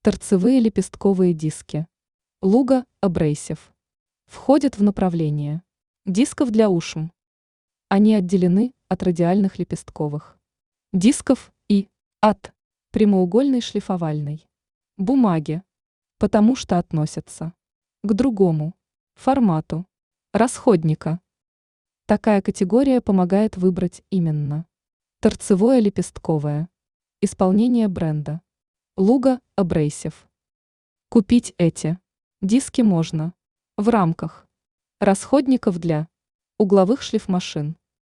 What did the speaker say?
Торцевые лепестковые диски. Луга Abrasive. Входят в направление дисков для ушм. Они отделены от радиальных лепестковых дисков и от прямоугольной шлифовальной бумаги, потому что относятся к другому формату расходника. Такая категория помогает выбрать именно торцевое лепестковое исполнение бренда Луга Abrasive. Купить эти диски можно в рамках расходников для угловых шлифмашин.